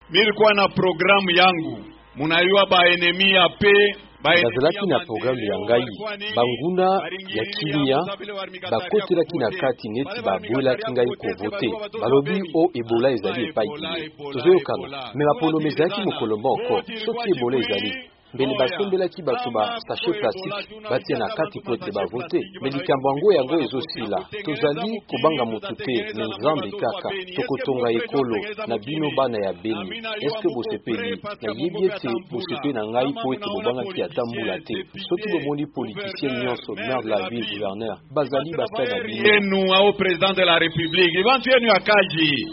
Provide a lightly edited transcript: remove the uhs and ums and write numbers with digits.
Milikuwa na programu yangu. Munayua ba enemi ya pe bazalaki na programu ya ngai banguna ya kimia bakotelaki na kati neti babwelaki ngai kovote balobi o ebola ezali epai kine tozoyokana me baponomi ezalaki mokolo moko soki ebola ezali mbele basombelaki bato ba sachet plastique batia na kati po ete bavote me likambo yango ezosila tozali kobanga motu te me nzambe kaka tokotonga ekolo na bino bana ya Beni. Eske bosepeli nayebi ete bosepeli na ngai po ete bobangaki ata mbula te soki bomoni politicien nyonso maire de la ville gouverneur bazali basali na bino au président de la république.